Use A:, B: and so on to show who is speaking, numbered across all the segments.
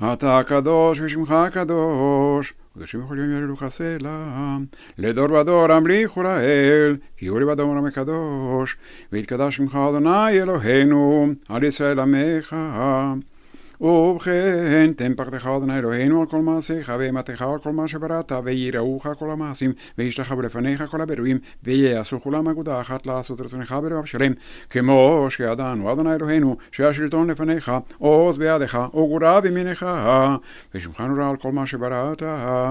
A: אתה הקדוש ושמך הקדוש, קדושים בכל יום יעללוך סלע. לדור ודור המליכו לאל, כי הוא לבדו עולם הקדוש. ויתקדש שמך אדוני אלוהינו, על ישראל עמך. ובכן, תן פחדך אדוני אלוהינו על כל מעשיך, ואימתך על כל מה שבראת, ויראוך כל המעשים, וישתחוו לפניך כל הבראים, ויעשו כולם אגודה אחת לעשות רצונך בלבב שלם, כמו שידענו אדוני אלוהינו, שהשלטון לפניך, עוז בידך, וגבורה בימינך, ושמך נורא על כל מה שבראת.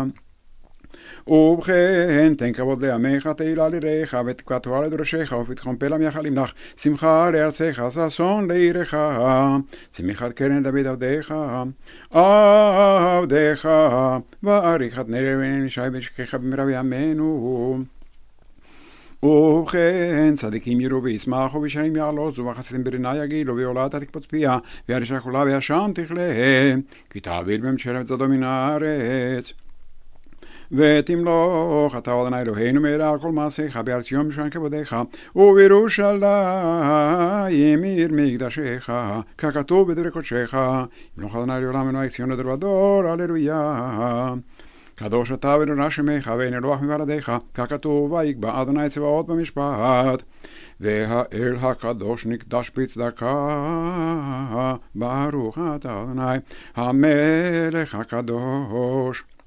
A: ובכן, תן כבוד לעמך, תהילה ליראיך, ותקוותך לדורשיך, ופתחון פה למך למלך, שמחה לארצך, ששון לעירך, צמיחת קרן דוד עבדיך, ועריכת נר בן ישי בן שכיך במהרה בימינו. ובכן, צדיקים יראו וישמחו, וישרים יעלוזו, וחסידים ברנה יגילו, ועולתה תקפוץ פיה, והרשע כולה וישן תכלה, כי תעביד ממשלת זדו מן הארץ. ותמלוך אתה אדוני אלוהינו מהרה על כל מעשיך בארץ ציון בשען כבודך, ובירושלים עיר מקדשך, ככתוב בדברי קודשך. ימלוך אדוני לעולם ונוהג ציון לדור ודור, הללויה. קדוש אתה ונורא שמך, ואין אלוהים מבלעדיך, ככתוב ויקבע אדוני צבאות במשפט. והאל הקדוש נקדש בצדקה, ברוך אתה אדוני המלך הקדוש.